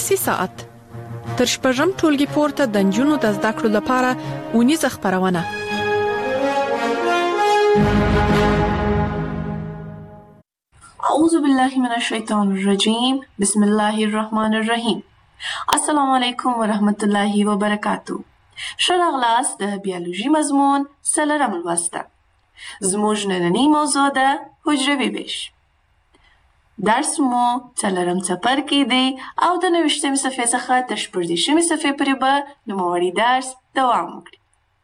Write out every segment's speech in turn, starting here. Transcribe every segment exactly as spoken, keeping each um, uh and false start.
درسي ساعت تر شپږم ټولګي پورته د نجونو د زده کړو لپاره اونیزه خپرونه. اعوذ بالله من الشیطان الرجیم. بسم الله الرحمن الرحیم. السلام علیکم ورحمت الله وبرکاتو. ښه راغلاست د بیولوژي مضمون څلورم لوسته. زموږ نننۍ موضوع ده حجروي ویش. درس مو څلورم څپرکی دی او د نویشتمې صفحې څخه تر شپږدېرشمې صفحې پورې به نوموړی درس دوام وکړي.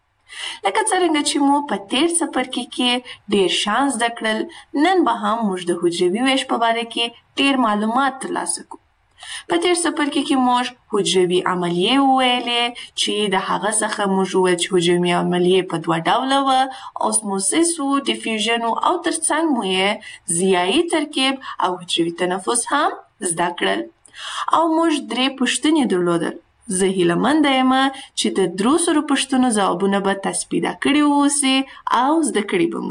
لکه څرنګه چې مو په تیر څپرکي کې ډېر شیان زده کړل، نن به هم موږ د حجروي ویش په باره کې ډېر معلومات ترلاسه کړو. په تیر څپرکي کې موږ حجروي عملیې وویلې چې د هغه څخه موږ وویل چې حجروي عملیې په دوه ډوله وه، اوسموسیس و، ډیفیوژن و او ترڅنګ مو یې ضیایي ترکیب او حجروي تنفس هم زده کړل. او موږ درې پوښتنې درلودل. زه هیله منده یم چې د درو سرو پوښتنو ځوابونه به تاسو پیدا کړي واوسئ او زده کړي به مو.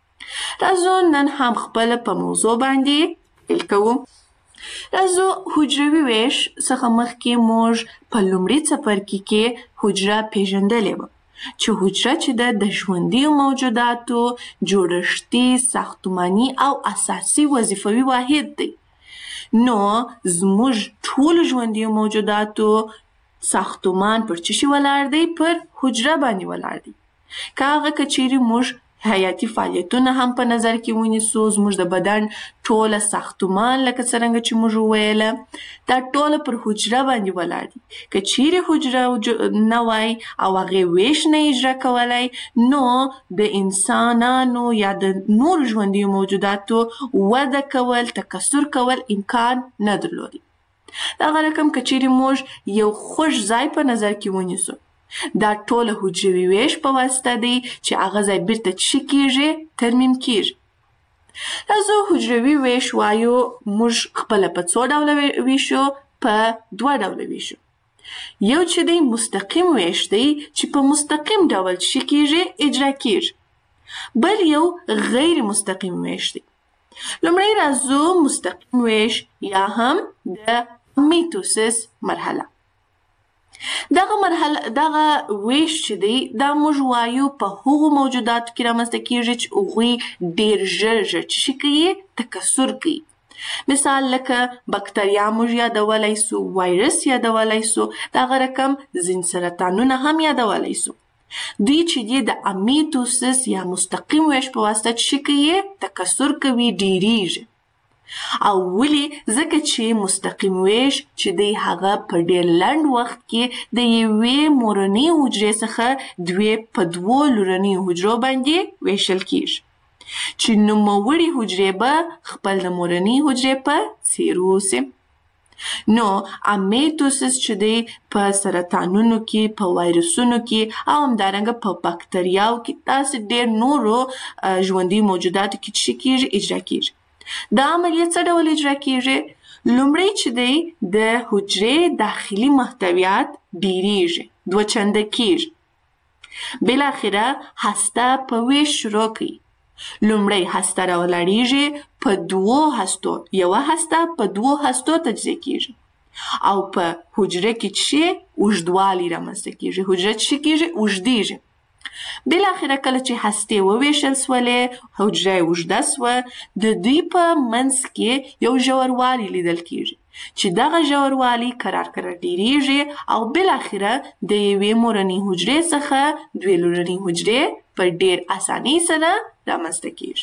راځو نن هم خپله په موضوع باندې پیل کوو. راځو حجروي ویش څخه مخکې موږ په لومړي څپرکي کې حجره پیژندلې وه چې حجره چې ده د ژوندیو موجوداتو جوړښتي، ساختماني او اساسي وظیفوي واحد دی. نو زموږ ټولو ژوندیو موجوداتو ساختمان پر څه شي ولاړ دی؟ پر حجره باندې ولاړ دی. که هغه که چیرې موږ حیاتي فعالیتونه هم په نظر کې ونیسو، زموږ د بدن ټوله ساختمان لکه څرنګه چې موږ وویله دا ټوله پر حجره باندې ولاړ دي. که چیرې حجره نه وای او هغې ویش نه اجرا کولی، نو د انسانانو یا د نورو ژوندیو موجوداتو وده کول، تکثر کول امکان نه درلودی. دغه رقم که چیرې موږ یو خوږ ځای په نظر کې ونیسو، دا ټوله حجروي ویش په واسطه دی چې هغه ځای بیرته څه کیږي؟ ترمیم کیږي. راځو حجروي ویش وایو موږ خپله په څو ډوله ویشو؟ په دوه ډوله ویشو. یو چې دی مستقیم ویش دی چې په مستقیم ډول څه کیږي؟ اجرا کیږي. بل یو غیر مستقیم ویش دی. لومړی راځو مستقیم ویش یا هم د میتوسیس مرحله. دغه مرحله دغه ویش چې دی دا موږ وایو په هغو موجوداتو کې رامنځته کیږي چې هغوی ډېر ژر ژر څه کوي؟ تکثر کوي. مثال لکه بکتریا موږ یادولی سو، وایرس یادولی سو، دغه رقم ځینې سرطانونه هم یادولی سو. دوی چې دی د امیتوسیس یا مستقیم ویش په واسطه څه کوي؟ تکثر کوي، ډېریږي. او ولې؟ ځکه چې مستقیم ویش چې دی هغه په ډېر لنډ وخت کې د یوې مورنۍ حجرې څخه دوې په دوو لورنیو حجرو باندې ویشل کیږي چې نوموړې حجرې به خپل د مورنۍ حجرې په څېر واوسي. نو امیتوسیس چې دی په سرطانونو کې، په وایرسونو کې او همدارنګه په بکتریاو کې، داسې ډېر نورو ژوندي موجوداتو کې څه کیږي؟ اجرا کیږي. دا عملیه څه ډول اجرا کیږي؟ لومړی چې دی د حجرې داخلي محتویات ډیریږي، دوه چنده کیږي. بالاخره هسته په ویش شروع کوي. لومړی هسته راولاړیږي په دوو هستو، یوه هسته په دوو هستو تجزیه کیږي او په حجره کې څه اوږدوالی رامنځته کیږي؟ حجره څه کیږي؟ اوږدیږي. بالاخره کله چې هستې وویشل سولې، حجره یې اوږده سوه، د دوی په منځ کې یو ژوروالی لیدل کیږي چې دغه ژوروالی کرار کرار ډیریږي او بالاخره د یوې مورنۍ حجرې څخه دوې لورنۍ حجرې په ډېر اسانۍ سره رامنځته کیږي.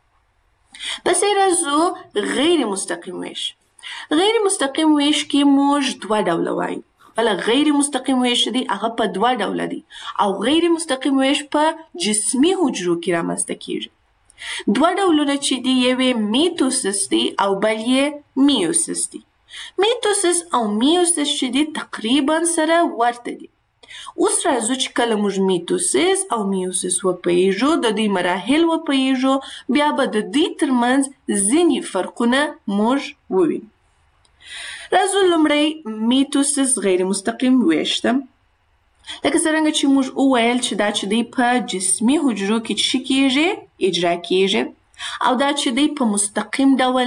پسې راځو غیر مستقیم ویش. غیر مستقیم ویش کې موږ دوه ډوله وایو. بله غیر مستقیم ویش دی هغه په دوه ډوله دی او غیر مستقیم ویش په جسمي حجرو کې رامنځته کیږي. دوه ډولونه چې دی یوې میتوسیس دی او بل یې میوسیس دی. میتوسیس او میوسیس چې دی تقریبا سره ورته دي. اوس راځو چې کله موږ میتوسیس او میوسیس وپوهیږو، د دوی مراحل وپوهیږو، بیا به د دوی ترمنځ ځینې فرقونه موږ ووینو. راځو لومړی میتوسیس غیر مستقیم ویش ته. لکه څرنګه چې موږ وویل چې دا چې دی په جسمي حجرو کې څه کیږي؟ اجرا کیږي. او دا چې دی په مستقیم ډول نه،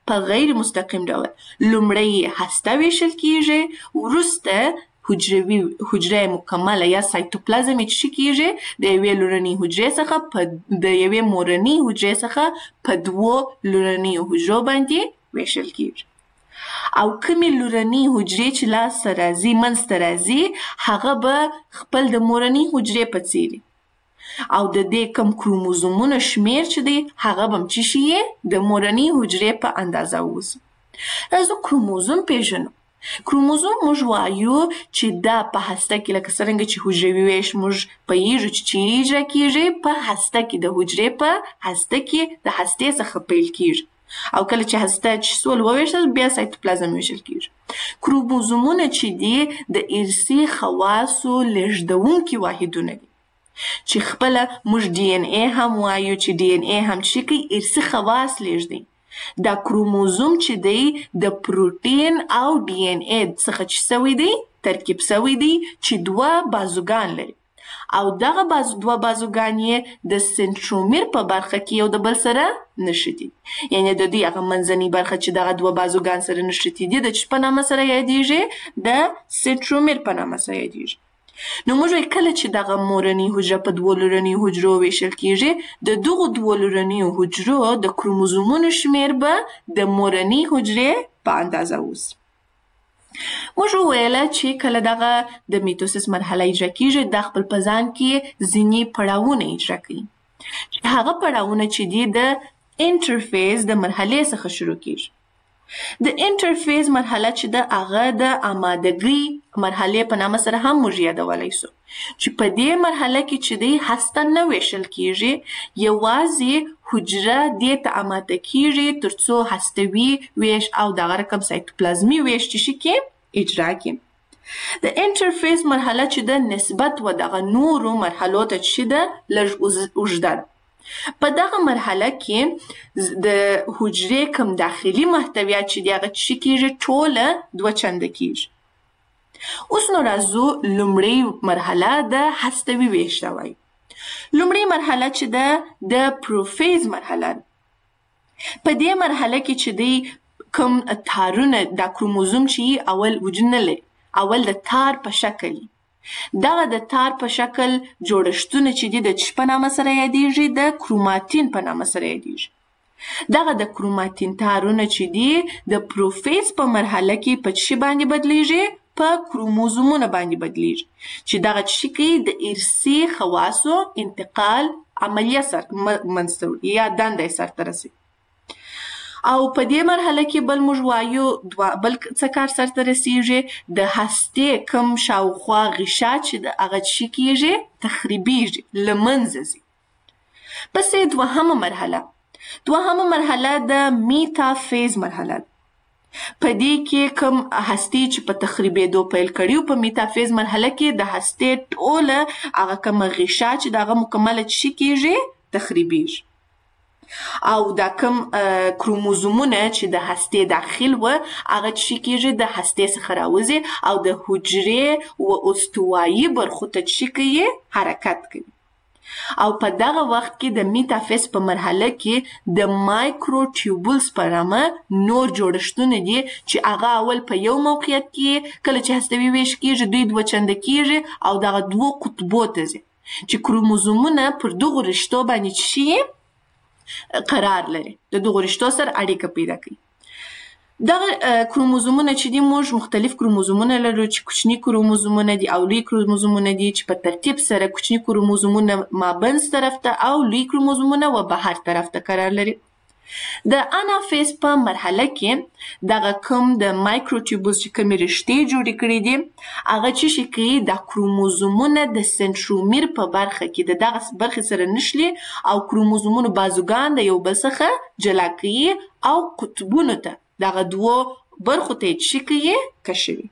په غیر مستقیم ډول لومړی هسته ویشل کیږي، وروسته حجروي حجره مکمله یا سایتوپلازم چې شي کیږي د یوې لورنۍ حجرې څخه په د یوې مورنۍ حجرې څخه په دوو لورنیو حجرو باندې ویشل کیږي. او کومې لورنۍ حجرې چې لاسته راځي منځته راځي هغه به خپل د مورنۍ حجرې په څیر او د دې کوم کروموزومونو شمیر چې دی هغه به هم څه شي د مورنۍ حجرې په اندازه اوسي. راځو کروموزوم پیژنو. کروموزوم موږ وایو چې دا په هسته کې لکه څرنګه چې حجروي ویش موږ پوهیږو چې چیرې اجرا کیږي په هسته کې د حجرې په هسته کې د هستې څخه پیل کیږي او کله چې هسته چې سول وویشل بیا سایتوپلازم ویشل کیږي. کروموزومونه چې دي د ارثي خواصو لیږدونکي واحدونه دي چې خپله موږ ډي ان اے هم وایو چې ډي ان اے هم چې کوي ارثي خواص لیږدوي. دا کروموزوم چې دی د پروټین او ډي ان اے څخه چې سوی دی ترکیب سوی دی چې دوه بازوګان لري او دغه بازو دوه بازوګان یې د سنترومیر په برخه کې یو د بل سره نښتي، یعنی د دوی هغه منځنۍ برخه چې دغه دوه بازوګان سره نښتي دي د چه په نامه سره یادیږي د سنترومیر په نامه سره یادیږي. نو موږ وایو کله چې دغه مورنۍ حجره په دوو لورنیو حجرو ویشل کیږي د دغو دوو لورنیو حجرو د کروموزومونو شمیر به د مورنۍ حجرې په اندازه اوسي. موږ وویله چې کله دغه د میتوسیس مرحله اجرا کیږي دا خپل په ځان کې ځینې پړاوونه اجرا کوي چې هغه پړاوونه چې دي د انټرفیز د مرحلې څخه شروع کیږي. د انټرفیز مرحله چې ده هغه د آمادګۍ مرحلې په نامه سره هم موږ یادولی سو چې په دې مرحله کې چې دی هسته نه ویشل کیږي، یوازې حجره دې ته آماده کیږي تر څو هستوي ویش او دغه رقم سایتوپلازمي ویش چې شي کې اجرا کړي. د انټرفیز مرحله چې ده نسبت و دغه نورو مرحلو ته چې ده لږ اوږده ده. په دغه مرحله کې د حجرې کوم داخلي محتویات چې دي هغه څه کیږي ټوله دوه چنده کیږي. اوس نو راځو لومړۍ مرحله د هستوي ویش ته وایي. لومړۍ مرحله چې ده د پروفیز مرحله ده. په دې مرحله کې چې دی کوم تارونه دا کروموزوم چې اول وجود نه لري، اول د تار په شکل دغه د تار په شکل جوړښتونه چې دي د چه په نامه سره یادیږي د کروماتین په نامه سره یادیږي. دغه د کروماتین تارونه چې دي د پروفیز په مرحله کې په چه باندې بدلیږي په کروموزومونه باندې بدلیږي چې دغه چه کوي د ارثي خواصو انتقال عملیه سر منځته یا دنده سرته رسي. او په دې مرحله کې بل موږ وایو بل څه کار سرته رسیږي د هستې کوم شاوخوا غشا چې د هغه څه کیږي تخریبیږي له منځه ځي. پسې دوهمه مرحله دوهمه مرحله د میتافیز مرحله ده. په دې کې کوم هستې چې په تخریبېدو پیل کړي په میتافیز مرحله کې د هستې ټوله هغه کوم غشا چې دغه مکمله څه کیږي تخریبیږي او دا کوم کروموزومونه چې د هستې داخل و هغه څه کیږي د هستې څخه راوځي او د حجرې و استوایي برخو ته څه کوي حرکت کوي. او په دغه وخت کې د میتافیز په مرحله کې د مایکروټیوبولز په نامه نور جوړښتونه دي چې هغه اول په یو موقعیت کې کله چې هستوي ویش کیږي دوی دوه چنده کیږي او دغه دوه قطبو ته ځي چې کروموزومونه پر دغو رشتو باندې شي قرار لري د دغو رشتو سره اړیکه پیدا کوي. دغه کروموزومونه چې دي موږ مختلف کروموزومونه لرو چې کوچني کروموزومونه دي او لوی کروموزومونه دي چې په ترتیب سره کوچني کروموزومونه مابینځ طرف ته او لوی کروموزومونه و بهر طرف ته قرار لري. د انافیز په مرحله کې دغه کوم د مایکروټیوبولز چې کومې رشتې جوړې کړي دي هغه څه شي کوي دا کروموزومونه د سنترومیر په برخه کې د دغه برخې سره نښلي او کروموزومونو بازوګان د یو بل څخه جلا کوي او قطبونو ته دغه دوو برخو ته یې څه کوي کشوي.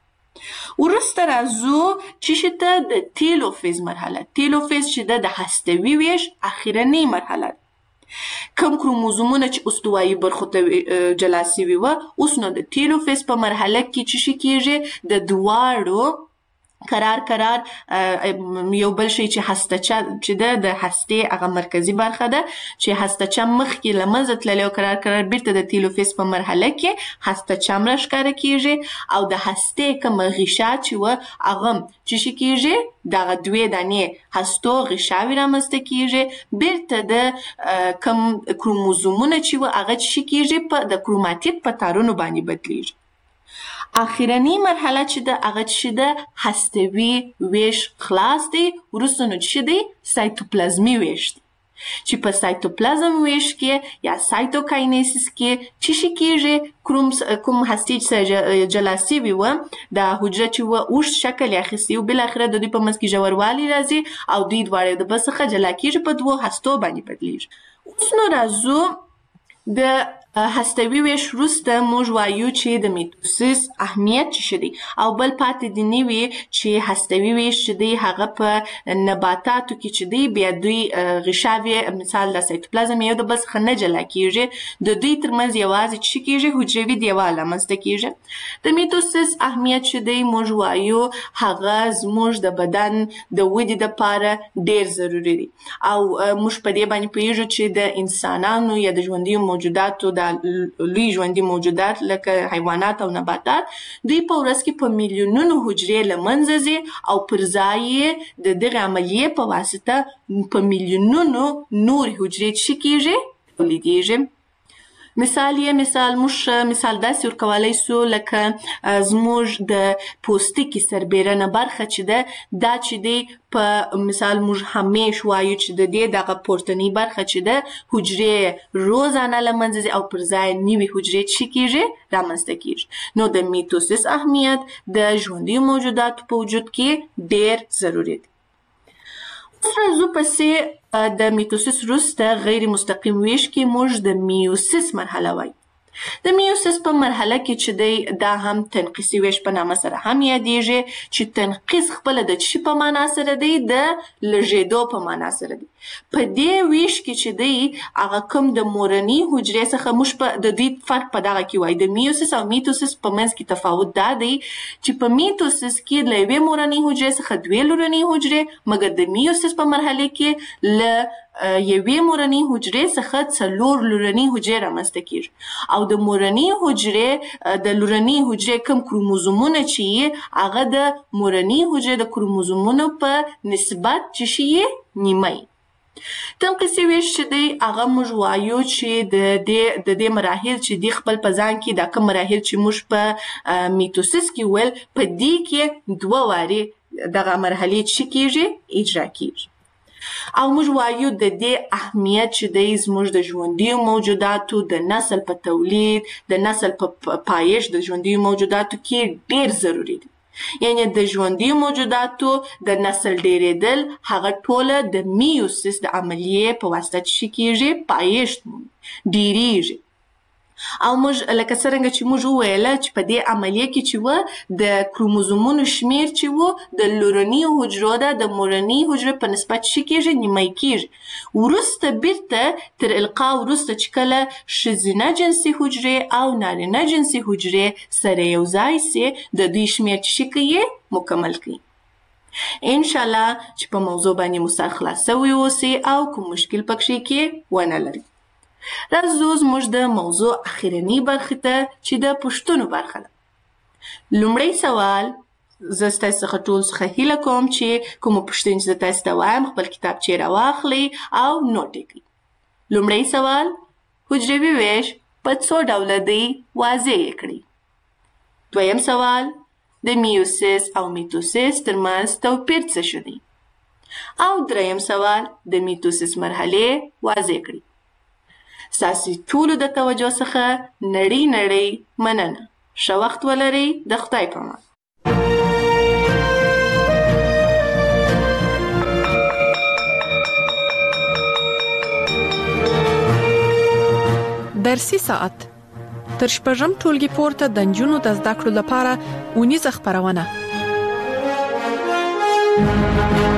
وروسته راځو چې ته د تیلوفیز مرحله. تیلوفیز چې ده د هستوي ویش اخرنۍ مرحله ده. کوم کروموزومونه چې استوایي برخو ته جلا سوي وه اوس نو د تیلوفیز په مرحله کې څه شي کیږي د دواړو قرار قرار یو بل شی چې هستچه چې ده د هستې هغه مرکزي برخه ده چې هستچه مخکې له منځه تللی او قرار قرار بیرته د تیلوفیز په مرحله کې هستچه هم راښکاره کیږي او د هستې کومه غشا چې وه هغه هم چې شي کیږي دغه دوې دانې هستو غشاوې رامنځته کیږي بیرته د کوم کروموزومونه چې وه هغه چې شي کیږي په د کروماتید په تارونو باندې بدلیږي. اخرنی مرحله چې ده هغه چې ده هستوي ویش خلاص دی. وروسته نو چې دی سایتوپلازمي ویش دی چې په سایتوپلازم ویش کې یا سایتوکاینیسیس کې چې شي کیږي کوم کوم هستې چې جلا سوي وه دا حجره چې وه اوږد شکل یې اخیستی و بالاخره د دوی په منځ کې ژوروالی راځي او دوی دواړه د بل څخه جلا کیږي په دوو هستو باندې بدلیږي. اوس نو راځو د هستوي ویش وروسته موږ وایو چې د میتوسیس اهمیت چې شه دی او بل پاتې دې نه وي چې هستوي ویش چې دی هغه په نباتاتو کې چې دی بیا دوی غشاوې مثال د سایتوپلازم یو د بل څخه نه جلا کیږي د دوی ترمنځ یوازې چې کیږي حجروي دیوال رامنځته کیږي. د میتوسیس اهمیت چې دی موږ وایو هغه زموږ د بدن د ودې دپاره ډیر ضروري دی او موږ په دې باندې پوهیږو چې د انسانانو یا د ژوندیو موجوداتو د لوی ژوندي موجودات لکه حیوانات او نباتات دوی په ورځ کې په میلیونونو حجرې له منځه ځي او پر ځای یې د دغې عملیې په واسطه په میلیونونو نورې حجرې چې کیږي تولیدیږي. مثال یې مثال موږ مثال داسې ورکولی سو لکه زموږ د پوستکي سربیرنه برخه چې ده دا چې دی په مثال موږ همیش وایو چې د دې دغه پورتنۍ برخه چې ده حجرې روزانه له منځه ځي او پر ځای نوي حجرې چې کیږي رامنځته کیږي. نو د میتوسیس اهمیت د ژوندیو موجوداتو په وجود کې ډیر ضروري دی. اوس راځو پسې د میتوسیس وروسته غیر مستقیم ویش کې موږ د میوسیس مرحله وایو. د میوسیس په مرحله کې چې دی دا هم تنقیصي ویش په نامه سره هم یادیږي چې تنقیص خپله د څه په معنا سره دی د لږېدو په معنا سره دی. په دې ویش کې چې دی هغه کوم د مورني حجرې څخه موږ په د دوی فرق په دغه کې وایو د میوسیس او میتوسیس په منځ کې تفاوت دا دی چې په میتوسیس کې له یوې مورنۍ حجرې څخه دوې لورنۍ حجرې مګر د میوسیس په مرحله کې له یوې مورنۍ حجرې څخه څلور لورنۍ حجرې رامنځته کیږي او د مورنۍ حجرې د لورنۍ حجرې کوم کروموزومونه چې یې هغه د مورنۍ حجرې د کروموزومونو په نسبت چې شي یې نیمه یي. تنقیصي ویش چې دی هغه موږ وایو چې د دې د دې مراحل چې دی خپل په ځان کې دا کوم مراحل چې موږ په میتوسیس کې ویل په دې کې دوه وارې دغه مرحلې چې کیږي اجرا کیږي او موږ وایو د دې اهمیت چې دی زموږ د ژوندیو موجوداتو د نسل په تولید د نسل په پایښت د ژوندیو موجوداتو کې ډیر ضروري دی. یعنی د ژوندیو موجوداتو د نسل ډیریدل هغه ټوله د میوسیس د عملیې په واسطه چې کیږي پایښت ډیریږي او موږ لکه څرنګه چې موږ وویله چې په دې عملیه کې چې وه د کروموزومونو شمیر چې وه د لورنیو حجرو ده د مورنۍ حجرې په نسبت چې کیږي نیمه کیږي. وروسته بیرته تر القا وروسته چې کله ښځینه جنسي حجرې او نارینه جنسي حجرې سره یو ځای سي د دوی شمیر چې کوي مکمل کوي. انشاءالله چې په موضوع باندې مو سر خلاص سوی اوسي او کوم مشکل پکښې کې ونه لري. راځو زموږ د موضوع اخرنۍ برخې ته چې د پوښتنو برخه ده. لومړی سوال زه ستاسو څخه ټول څخه هیله کوم چې کومه پوښتنې چې زه تاسو ته وایم خپل کتابچې راواخلئ او نوټ یې کړئ. لومړی سوال حجروي ویش په څو ډوله دی واضح یې کړئ. دویم سوال د میوسیس او میتوسیس ترمنځ توپیر څه شو دی او دریم سوال د میتوسیس مرحلې واضح کړئ. ستاسو ټولو د توجه څخه نړۍ نړۍ مننه. ښه وخت ولرئ. د خدای په امان. درسي ساعت تر شپږم ټولګي پورته د نجونو د زده کړو لپاره اونیزه خپرونه.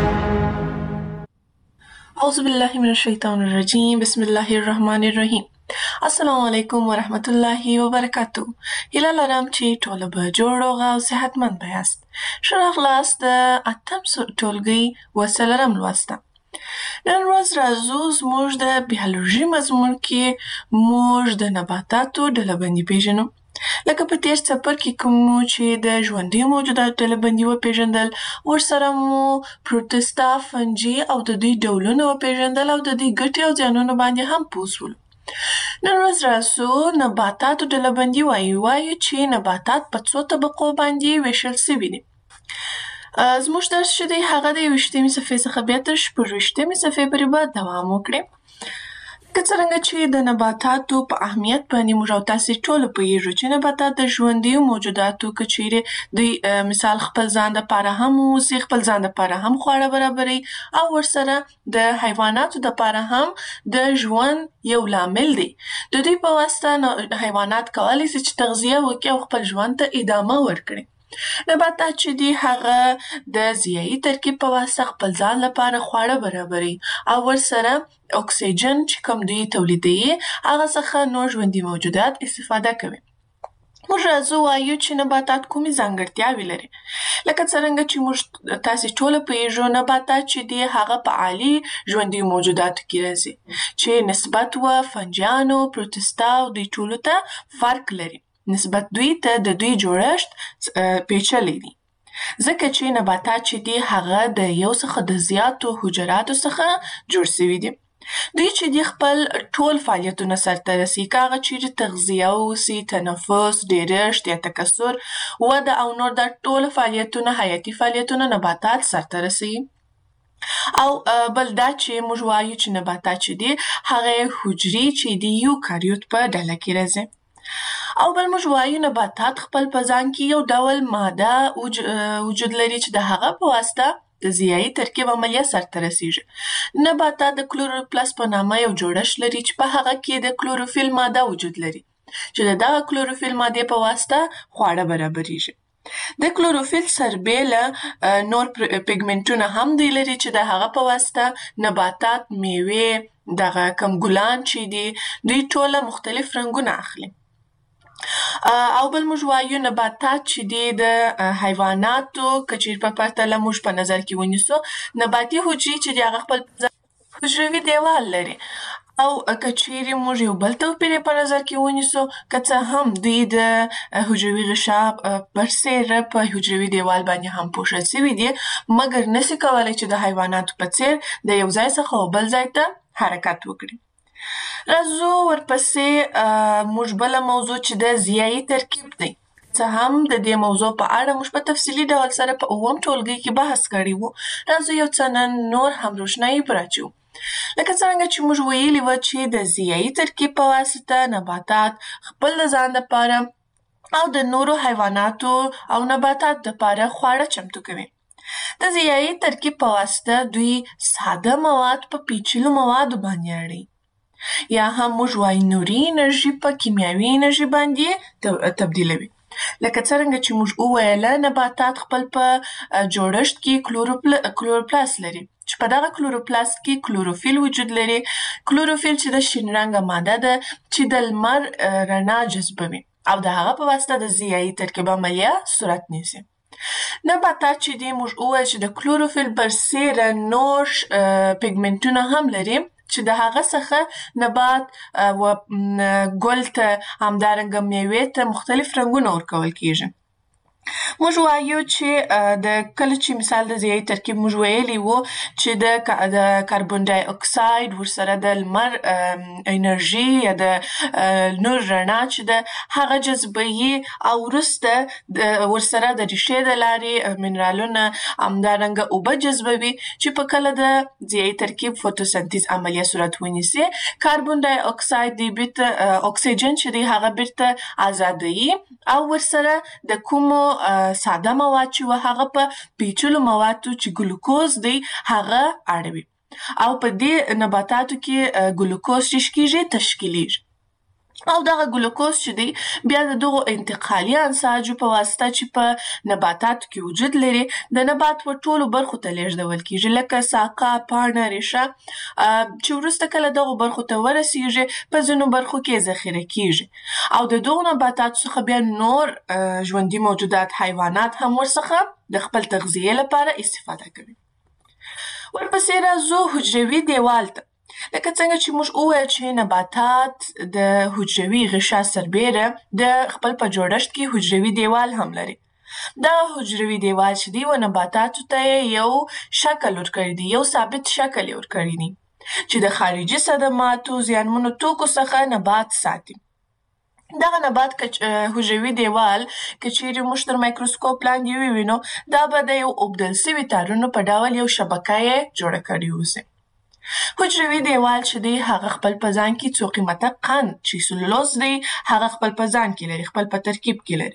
أعوذ بالله من الشيطان الرجيم بسم الله الرحمن الرحيم. السلام علیکم ورحمت الله وبرکاتو. هیله لرم چې ټوله به جوړ روغ او صحتمند به یاست. ښه راغلاست د اتم ټولګي اووه څلورم لوست ته. نن ورځ راځو زموږ د بیولوژي مضمون کې موږ د نباتاتو ډلهبندي پیژنو. لکه په تېر څپرکي کې مو چې د ژوندیو موجوداتو ډلهبندي وپېژندل، ورسره مو پروټستا، فنجي او د دوی ډولونه وپېژندل او د دوی ګټې او زیانونو باندې هم پوه شولو. نن ورځ راځو نباتاتو ډلهبندي وایو. وایو چې نباتات په څو طبقو باندې ویشل سوي دي. زموږ درس چې دی هغه د یوویشتمې صفحې څخه بیا تر شپږویشتمې صفحې پورې به دوام وکړي. که څرنګه چې د نباتاتو په اهمیت باندې موږ او تاسې ټول پوهېږو چې نباتات د ژوندیو موجوداتو که چیرې دوی مثال خپل ځان دپاره هم واوسي، خپل ځان دپاره هم خواړه برابروي او ورسره د حیواناتو دپاره هم د ژوند یو لامل دی. د دوی په واسطه حیوانات کولی سي چې تغذیه وکړي او خپل ژوند ته ادامه ورکړي. نباتات چې دي هغه د ضیایي ترکیب په واسطه خپل ځان لپاره خواړه برابروي او ورسره اکسیجن چې کوم دوی تولیدوي هغه څخه نور ژوندي موجودات استفاده کوي. موږ راځو وایو چې نباتات کومې ځانګړتیاوې لري. لکه څرنګه چې موږ تاسې ټوله پوهېږو نباتات چې دي هغه په عالي ژوندیو موجوداتو کې راځي چې نسبت و فنجیانو، پروټستا او دوی ټولو ته فرق لري. نسبت دوی ته د دوی جوړښت پیچلی دی. ځکه چې نباتات چې دي هغه د یو څخه د زیاتو حجراتو څخه جوړ سوي دي. دوی چې دي خپل ټول فعالیتونه سرته رسوي، که هغه چیرې تغذیه واوسي، تنفس، ډېرښت یا تکثر، وده او نور دا ټول فعالیتونه حیاتي فعالیتونه نباتات سرته رسوي. او بل دا چې موږ وایو چې نباتات چې دي هغه حجرې چې دي یوکاریوت په ډله کې راځي. او بل موږ وایو نباتات خپل په ځان کې یو ډول ماده وجود لري چې د هغه په واسطه د ضیایي ترکیب عملیه سرته رسیږي. نباتات د کلوروپلاست په نامه یو جوړښت لري چې په هغه کې د کلوروفیل ماده وجود لري چې د دغه کلوروفیل مادې په واسطه خواړه برابریږي. د کلوروفیل سربیله نور پیګمنټونه هم دوی لري چې د هغه په واسطه نباتات، میوې، دغه کم ګلان چې دي دوی ټوله مختلف رنګونه اخلي. او بل موږ وایو نباتات چې دي د حیواناتو که چیرې په پرتله موږ په نظر کې ونیسو، نباتي حجرې چې دي هغه خپل حجروي دیوال لري. او که چیرې موږ یو بل توپیر په نظر کې ونیسو، که څه هم دوی د حجروي غشا برسېره په حجروي دیوال باندې هم پوښل سوي دي، مګر نسي کولی چې د حیواناتو په څېر د یو ځای څخه بل ځای ته حرکت وکړي. راځو ورپسې موږ بله موضوع چې د ضیایي ترکیب دی. څه هم د دې موضوع په اړه موږ په تفصیلي ډول سره په اووم ټولګي کې بحث کړی وو. راځو یو څه نن نور هم روښنایي پرې اچوو. لکه څرنګه چې موږ ویلي وو چې د ضیایي ترکیب په واسطه نباتات خپل د ځان دپاره او د نورو حیواناتو او نباتاتو دپاره خواړه چمتو کوي. د ضیایي ترکیب په واسطه دوی ساده مواد په پیچلو موادو باندې اړوي. یا هم موږ وایو نوري انرژي په کیمیاوي انرژي باندې تبدیلوي. لکه څرنګه چې موږ وویله نباتات خپل په جوړښت کې کلوروپلاست لري چې په دغه کلوروپلاست کې کلوروفیل وجود لري. کلوروفیل چې د شین رنګه ماده ده چې د لمر رڼا جذبوي او د هغه په واسطه د ضیایي ترکیب عملیه صورت نیسي. نباتات چې دي موږ وویل چې د کلوروفیل برسېره نور پیګمنټونه هم لري چې د هغه څخه نبات و ګل ته همدارنګه میوې ته مختلف رنګونه ورکول کیږي. موږ وایو چې د کله چې مثال د ضیایي ترکیب موږ ویلي وو چې د د کاربن ډای اکساید ورسره د لمر انرژي یا د نور رڼا چې ده هغه جذبوي او وروسته ورسره د ریښې د لارې منرالونه همدارنګه اوبه جذبوي چې په کله د ضیایي ترکیب فوتوسنتیز عملیه صورت ونیسي. کاربن ډای اکساید دی بیرته اکسیجن چې دی هغه بیرته ازادوي او ورسره د کومو ساده مواد چې و هغه په پیچلو موادو چې ګلوکوز دی هغه اړوي او په دې نباتاتو کې ګلوکوز چې کیږي تشکیلیږي. او دغه ګلوکوز چې دی بیا د دغو انتقالي انساجو په واسطه چې په نباتاتو کې وجود لري د نبات په ټولو برخو ته لیږدول کیږي لکه ساقه، پاڼه، ریښه چې وروسته کله دغو برخو ته ورسیږي په ځینو برخو کې ذخیره کیږي او د دغو نباتاتو څخه بیا نور ژوندي موجودات حیوانات هم ورڅخه د خپل تغذیې لپاره استفاده کوي. ورپسې راځو حجروي دیوال ته. لکه څنګه چې موږ وویل چې نباتات د حجروي غشا سربیره د خپل په جوړښت کې حجروي دیوال هم لري. دا حجروي دیوال چې دی و نباتاتو ته یو شکل ورکړی دی، یو ثابت شکل یې ورکړی دی چې د خارجي صدماتو زیانمنو توکو څخه نبات ساتي. دغه نبات حجروي دیوال که چیرې موږ تر مایکروسکوپ لاندې ووینو دا به د یو اوبدل سوي تارونو په ډول یو شبکه یې جوړه کړې اوسي. حجروي دیوال چې دی هغه خپل په ځان کې څو قیمته قند چې سلولوز دی هغه خپل په ځان کې لري، خپل په ترکیب کې لري.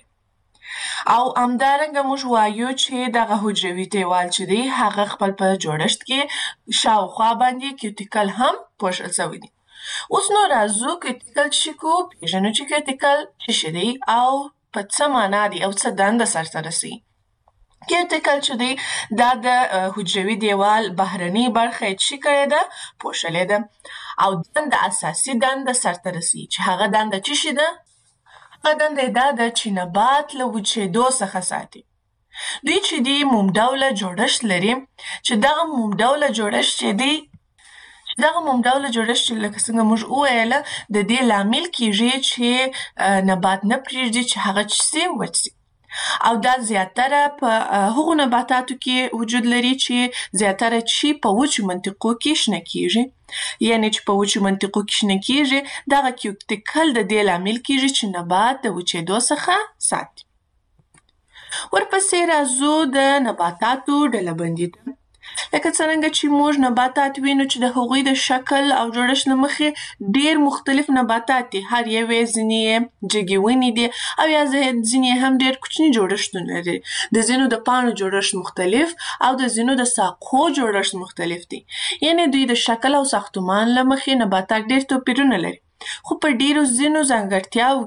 او همدارنګه موږ وایو چې دغه حجروي دیوال چې دی هغه خپل په جوړښت کې شاوخوا باندې کیوټیکل هم پوښل شوی دی. اوس نو راځو کیوټیکل چې کو پیژنو چې کیوټیکل څه شی دی او په څه معنا دی او څه دنده سرته رسوي. کیوټیکل چې دی دا د حجروي دیوال بهرنۍ برخه یې څه کړې ده پوښلې ده او دنده اساسي دنده سرته رسوي چې هغه دنده څه شی ده؟ هغه دنده یې دا ده چې نبات له وچېدو څخه ساتي. دوی چې دی موم ډوله جوړښت لري چې دغه موم ډوله جوړښت چې دی دغه موم ډوله جوړښت چې لکه څنګه موږ وویله د دې لامل کیږي چې نبات نه پرېږدي چې هغه څه سي وچ سي. او دا زیاتره په هغو نباتاتو کې وجود لري چې زیاتره چې په وچو منطقو کې شنه کیږي، یعنی چې په وچو منطقو کې شنه کیږي دغه کیوټیکل د دې لامل کیږي چې نبات د وچېدو څخه ساتي. ورپسې راځو د نباتاتو ډلبندي ته. لکه څرنګه چې موږ نباتات وینو چې د هغوی د شکل او جوړښت له مخې ډېر مختلف نباتات دي، هر یو یې ځینې یې جګې ونې دي او یا ځینې یې هم ډېر کوچني جوړښتونه لري. د ځینو د پاڼو جوړښت مختلف او د ځینو د ساقو جوړښت مختلف دی، یعنې دوی د شکل او ساختمان له مخې نباتات ډېر توپیرونه لري خو په ډېرو ځینو ځانګړتیاوو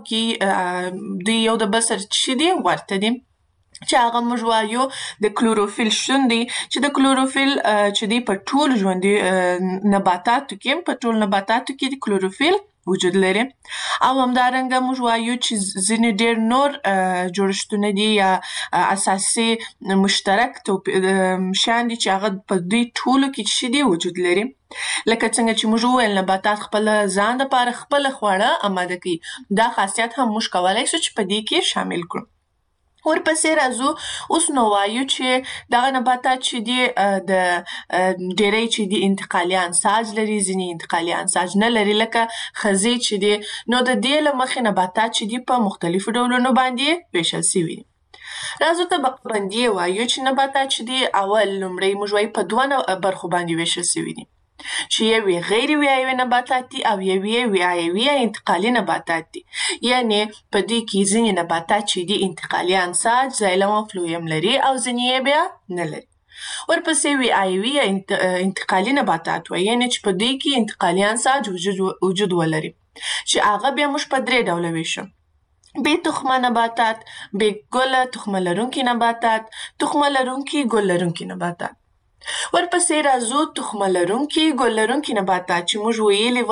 کې دوی یو د بل سره څه دي ورته دي چې هغه موږ وایو د کلوروفیل شتون دی چې د کلوروفیل چې دی په ټولو ژوندي نباتاتو کې په ټولو نباتاتو کې د کلوروفیل وجود لري. او همدارنګه موږ وایو چې ځینې ډېر نور جوړښتونه دي یا اساسي مشترک شیان دي چې هغه په دوی ټولو کې څه دي وجود لري. لکه څنګه چې موږ وویل نباتات خپل ځان دپاره خپله خواړه اماده کوي، دا خاصیت هم موږ کولی شو چې په دې کې شامل کړو. ورپسې راځو اوس نو وایو چې دغه نباتات چې دي د ډېری چې دي انتقالي انساج لري، ځینې انتقالي انساج نه لري لکه خزې چې دي، نو د دې له مخې نباتات چې دي په مختلفو ډولونو باندې ویشل سوي دي. راځو طبقه بندي وایو چې نباتات چې دي اول لومړی موږ وایو په دوه برخو باندې ویشل سوي دي چې یو یې غیر ویایوي نباتات دي او یو یې ویایوي یا انتقالي نباتات دي. یعنې په دې کې ځینې نباتات چې دي انتقالي انساج زایلم او فلویم لري او ځینې یې بیا نه لري. ورپسې ویایوي یا انتقالي نباتات وایي، یعنې چې په دې کې انتقالي انساج وجود وجود ولري چې هغه بیا موږ په درې ډوله ویشو: بې تخمه نباتات، بې ګله تخمه لرونکي نباتات، تخمه لرونکي ګل لرونکي نباتات. ورپسې راځو تخمه لرونکي ګل لرونکي نباتات چې موږ ویلي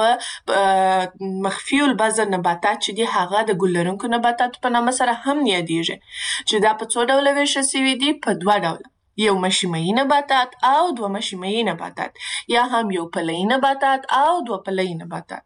وه مخفي البذر نباتات چې دي هغه د ګل لرونکو نباتاتو په نامه سره هم یادیږي چې دا په څو ډوله ویشل سوي دي؟ په دوه ډوله، یو مشیمه‌یي نباتات او دوه مشیمه‌یي نباتات، یا هم یو پله‌یي نباتات او دوه پله‌یي نباتات.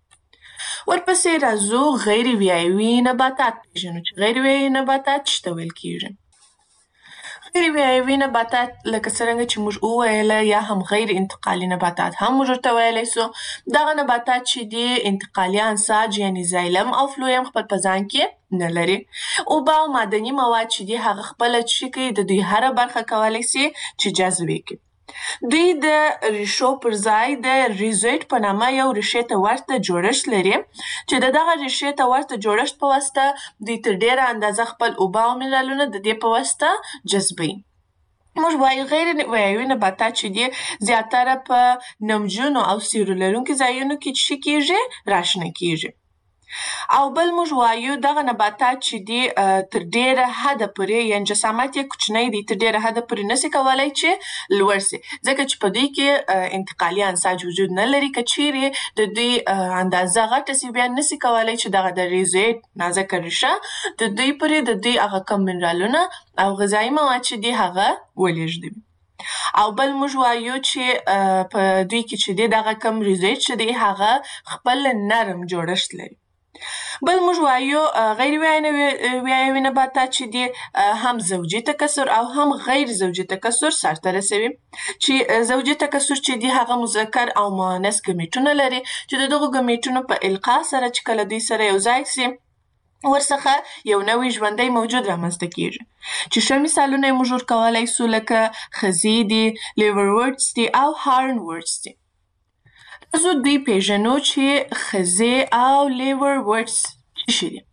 ورپسې راځو غیر ویایوي نباتات پیژنو چې غیر ویایوي نباتات څه ته ویل کیږي. غیر ویایوي نباتات لکه څرنګه چې موږ وویله یا هم غیر انتقالي نباتات هم موږ ورته ویلی سو، دغه نباتات چې دي انتقالي انساج یعنې زایلم او فلویم خپل په ځان کې نه لري. اوبه او معدني مواد چې دي هغه خپله څه کوي د دوی هره برخه کولی سي چې جذب یې کړي. دوی د ریښو پر ځای د ریزویډ په نامه یو ریښې ته ورته جوړښت لري چې د دغه ریښې ته ورته جوړښت په واسطه دوی تر ډېره اندازه خپل اوبه او منرالونه د دې په واسطه جذبوي. موږ وایو غیر ویایوي نباتات چې دي زیاتره په نمجنو او سیوري لرونکي ځایونو کې څه کیږي؟ راشنه کیږي. او بل موږ وایو دغه نباتات چې دي تر ډېره حده پورې یعنې جسامت یې کوچنی دی تر ډېره حده پورې نسي کولی چې لوړ سي ځکه چې په دوی کې انتقالي انساج وجود نه لري که چیرې د دوی اندازه غټه سي بیا نسي کولی چې دغه د ریزویډ نازکه ریشه د دوی پورې د دوی هغه کم منرالونه او غذایي مواد چې دي هغه ولېږدوي او بل موږ وایو چې په دوی کې چې دی دغه کم ریزویډ چې دی هغه خپل نرم جوړښت لري بل موږ وایو غیر ویایوي نباتات چې دي هم زوجي تکثر او هم غیر زوجي تکثر سرته رسوي چې زوجي تکثر چې دي هغه مذکر او مؤنث ګمیټونه لري چې د دغو ګمیټونو په القا سره چې کله دوی سره یو ځای سي ورڅخه یو نوی ژوندی موجود رامنځته کیږي چې ښه مثالونه یې موږ ورکولی سو لکه خزي دي لیورورډز دي او هارن ورډز دي زه دوی پیژنو چې خزي او لیور ورډز څه شي دي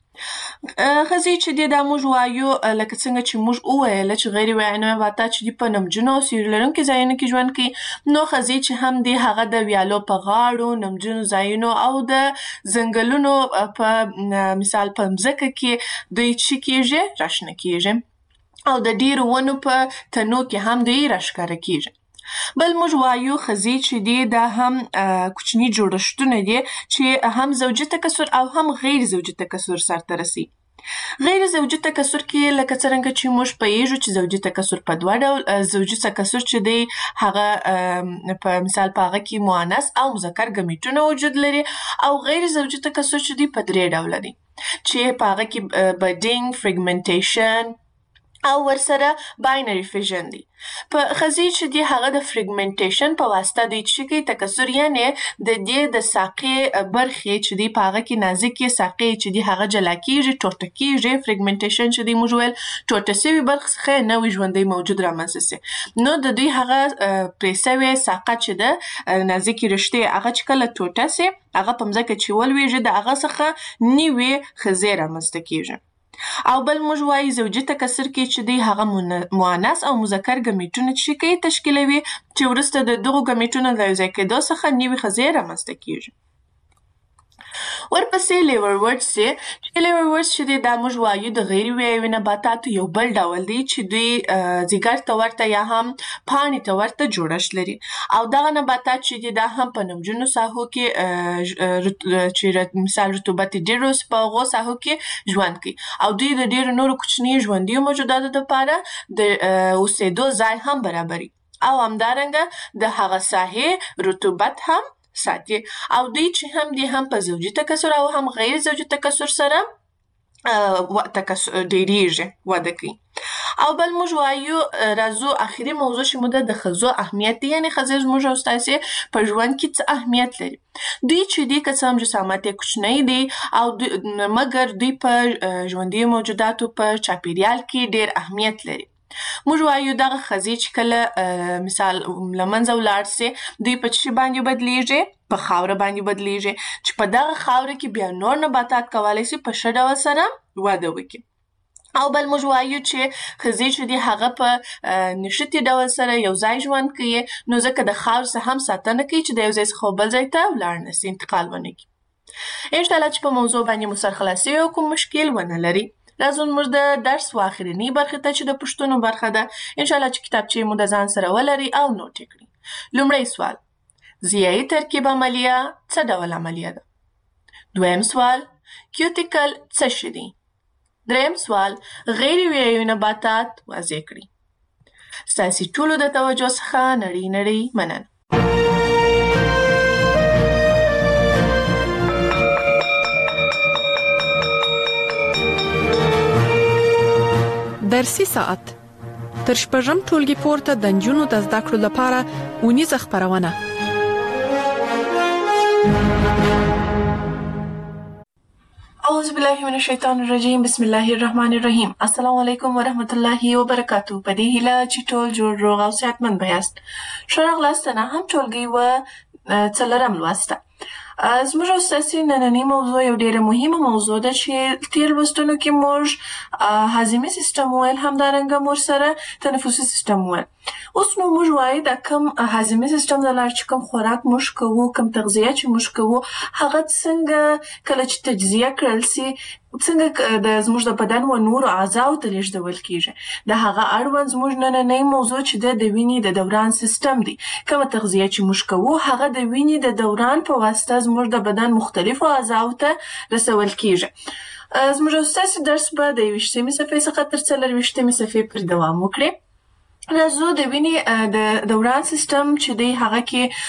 خزي چې دي دا موږ وایو لکه څنګه چې موږ وویله چې غیر ویایي نباتات چې دي په نمجنو او سیوري لرونکي ځایونو کې ژوند کوي نو خزي چې هم دي هغه د ویالو په غاړو نمجنو ځایونو او د ځنګلونو په مثال په مځکه کې دوی څه کیږي راشنه کیږي او د ډیرو ونو په تنو کې هم دوی راښکاره کیږي بل موږ وایو خزي چې دي دا هم کوچني جوړښتونه دي چې هم زوجي تکثر او هم غیر زوجي تکثر سرته رسي غیر زوجي تکثر کې لکه څرنګه چې موږ پوهیږو چې زوجي تکثر په دوه ډول زوجي تکثر چې دی هغه په مثال په هغه کې مؤنث او مذکر ګمیټونه وجود لري او غیر زوجي تکثر چې دی په درې ډوله دي چې په هغه کې بډینګ فریګمنټیشن او ورسره باینري فیژن دی په خزي چې دی هغه د فریګمنټیشن په واسطه دوی چې کوي تکثر یعنې د دې د ساقې برخې چې دی په هغه کې نازکې ساقې چې دی هغه جلا کیږي ټوټه کیږي فریګمنټیشن چې دی موږ ویل ټوټه سوي برخې څخه نوی ژوندی موجود رامنځته سي نو د دوی هغه پرې سوې ساقه چې ده نازکې رشتې هغه چې کله ټوټه سي هغه په مځکه چې ولویږي د هغه څخه نوې خزې رامنځته کیږي او بل موږ وایي زوجي تکثر کې چې دی هغه مؤنث او مذکر ګمیټونه چې کوي تشکیلوي چې وروسته د دغو ګمیټونو د یو ځای کېدو څخه نوې خزې رامنځته کیږي ورپسې لیورورډز دی چې لیورورډز چې دی دا موږ وایو د غیر ویایوي نباتاتو یو بل ډول دی چې دوی ځیګر ته ورته یا هم پاڼې ته ورته جوړښت لري او دغه نباتات چې دي دا هم په نمجنو ساحو کې چې مثال رطوبت یې ډېر اوسي په هغو ساحو کې ژوند کوي او دوی د ډېرو نورو کوچنیو ژوندیو موجوداتو دپاره د اوسېدو ځای هم برابري او همدارنګه د هغه ساحې رطوبت هم ساتي او دوی چې هم دي هم په زوجي تکثر او هم غیر زوجي تکثر سره تکثر ډېرېږي وده کوي او بل موږ وایو راځو اخري موضوع چې موږ د ښځو اهمیت دی یعنې ښځې زموږ او ستاسې په ژوند کې څه اهمیت لري دوی چې دي که څه هم جسامت یې کوچنی دی او مګر دوی په ژوندیو موجوداتو په چاپیریال کې ډېر اهمیت لري موږ وایو دغه خزي چې کله مثال له منځه ولاړ سي دوی په څه شي باندې بدلیږي په خاوره باندې بدلیږي چې په دغه خاوره کې بیا نور نباتات کولی سي په ښه ډول سره وده وکړي او بل موږ وایو چې خزي چې دي هغه په نښتي ډول سره یو ځای ژوند کوي نو ځکه د خاورې څخه هم ساتنه کوي چې د یو ځای څخه بل ځای ته ولاړ نه سي انتقال ونه کړي انشاءالله چې په موضوع باندې مو سرخلاصي او کوم مشکل ونه لري راځو موږ د درس و آخرنۍ برخې ته چې د پوښتنو برخه ده انشاءالله چې کتابچې مو د ځان سره ولري او نوټ یې کړي لومړی سوال ضیایي ترکیب عملیه څه ډول عملیه ده دویم سوال کیوتیکل څه شی دی دریم سوال غیر ویایي نباتات واضح کړي ستاسې ټولو د توجه څخه نړۍ نړۍ مننه درسي ساعت تر شپږم ټولګي پورته د نجونو د زده کړو لپاره اونیزه خپرونه اعوذ بالله من الشیطان الرجیم بسم الله الرحمن الرحیم السلام علیکم ورحمت الله وبرکاتو په دې هیله چې ټول جوړ روغ او صحتمند یاست ښه راغلاست نه هم ټولګي و څلورم لوسته زموږ او ستاسې نننۍ موضوع یو ډېره مهمه موضوع ده چې تېر لوستونو کې موږ هاضمي سیستم وویل همدارنګه موږ سره تنفسي سیستم وویل اوس نو موږ وایو دا کوم هاضمي سیستم د لارې چې کوم خوراک موږ کوو، کوم تغذیه چې موږ کوو، هغه څنګه کله چې تجزیه کړل سي څنګه د زموږ د بدن و نورو اعضاو ته لیږدول کیږي. د هغه اړوند زموږ نننۍ موضوع چې د د وینې د دوران سیستم دی. کومه تغذیه چې موږ کوو هغه د وینې د دوران په واسطه زموږ د بدن مختلفو اعضاو ته رسول کیږي. زموږ ستاسو درس به د یویشتمې صفحې څخه تر څلورویشتمې صفحې پورې دوام وکړي. راځو د وینې د دوران سیستم چې دی هغه کې